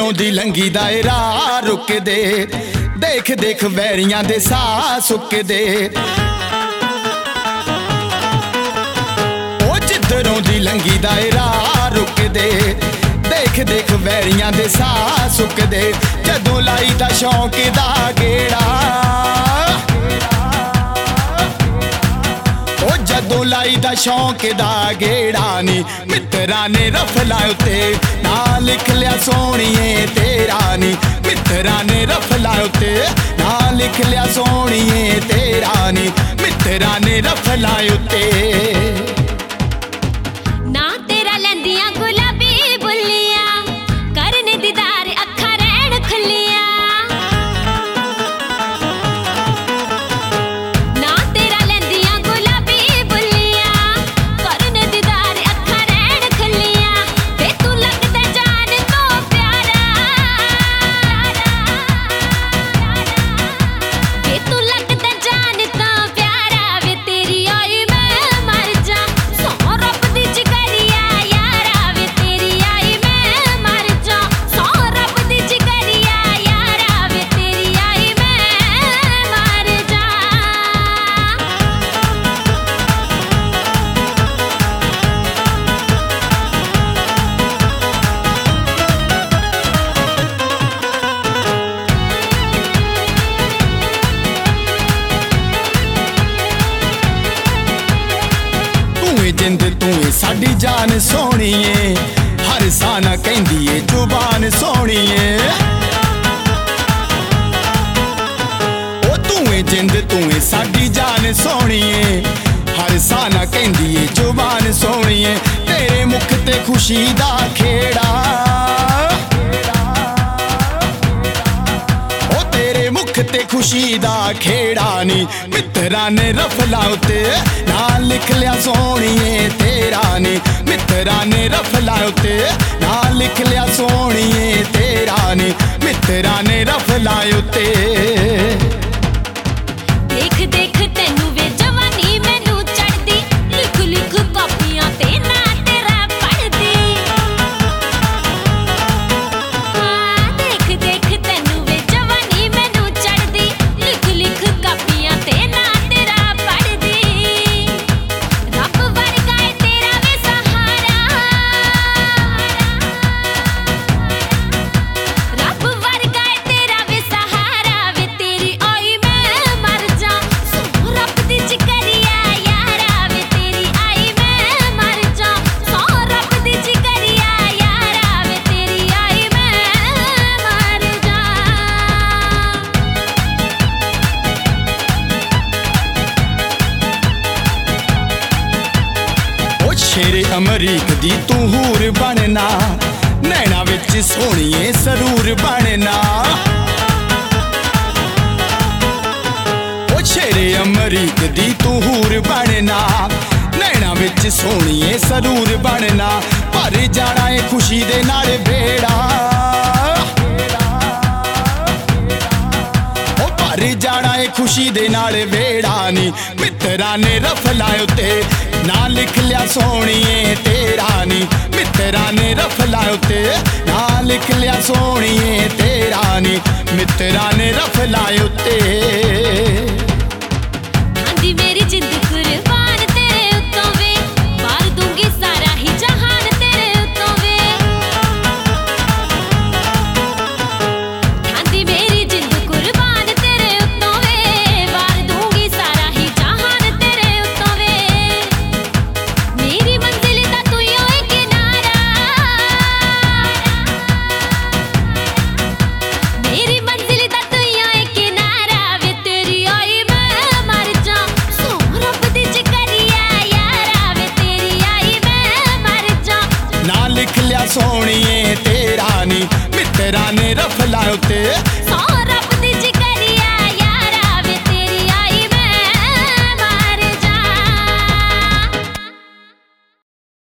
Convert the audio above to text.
जिधरों दी लंघी दायरा रुक दे, देख देख वैरियां दे साह सुक दे। ओ जिधरों दी लंघी दायरा रुक दे, देख देख वैरियां दे साह सुक दे। जदों लाई दा शौक दा गेड़ा, ओ जदों लाई दा शौक दा गेड़ा नी मित्तरां ने रफला उत्ते ना लिख लिया सोहणीए तेरा नी। मित्तरां ने रफला उत्ते ना लिख लिया सोहणीए तेरा नी। मित्तरां ने रफला उत्ते ना तेरा लैंदियां गुलाबी बुल्लियां, करने दीदार अखां रैण खुल्लियां। ना तेरा लैंदियां गुलाबी बुल्लियां, करने दीदार अखां रैण खुल्लियां। वे तू लगदा जान तो प्यारा, वे तू लगदा जान तो प्यारा। वे तेरी आई मैं मर जा, सौ रब दी जिगरिया यारा। वे तेरी आई मैं मर जा, सौ रब दी जिगरिया यारा। वे तेरी आई मैं मर जा। तूं ए जिंद तूं ए साडी जान सोहणीए, हर साना कहंदी ए जुबान सोहणीए। ओ तूं ए जिंद तूं ए साडी जान सोहणीए, हर साना कहंदी ए जुबान सोहणीए। तेरे मुख ते खुशी दा खेड़ा, ओ तेरे मुख ते खुशी दा खेड़ा नी मित्तरां ने रफला उत्ते ना लिख लिया सोहणीए तेरा नी। मित्तरां ने रफला उत्ते ना लिख लिया सोहणीए तेरा नी। मित्तरां ने रफला उत्ते देख देख तैनू वे जवानी मैनू चढ़दी, लिख लिख कापियां ते ना तेरा पढ़दी। हाँ देख देख तैनू वे जवानी मैनू चढ़दी, लिख लिख कापियां ते ना तेरा पढ़दी। रब वर्गा है तेरा वे सहारा, रब वर्गा है तेरा वे सहारा। वे तेरी आई मैं मर जा, सौ रब दी जिगरिया यारा। वे तेरी आई मैं मर जा, सौ रब दी जिगरिया यारा। वे तेरी आई मैं मर जा। ओ शेरे अमरीक दी तू हूर बनना, नैना विच सोहणीए सरूर बनना। ओ शेरे अमरीक दी तू हूर बनना, नैना विच सोहणीए सरूर बनना। भर जाना ए खुशी दे नाल बेड़ा, ओ भर जाना ए खुशी दे नाल बेड़ा नी मित्तरां ने रफला उत्ते ना लिख लिया सोहणीए तेरा नी। मित्तरां ने रफला उत्ते ना लिख लिया सोहणीए तेरा नी। मित्तरां ने रफला उत्ते आंदी मेरी जिंद कुर्बान तेरे उत्तों वे, मार दूंगी सारा ही जहान तेरे उत्तों वे। आंदी मेरी जिंद कुर्बान तेरे उत्तों वे, मार दूंगी सारा ही जहान तेरे उत्तों वे। मेरी मंजिल दा तू ही होए किनारा, मेरी मंजिल दा तू ही होए किनारा। वे तेरी आई मैं मर जा, सौ रब दी जिगरिया यारा। वे तेरी आई मैं मर जा। ना लिख लिया सोहणीए तेरा नी। मित्तरां ने रफला उत्ते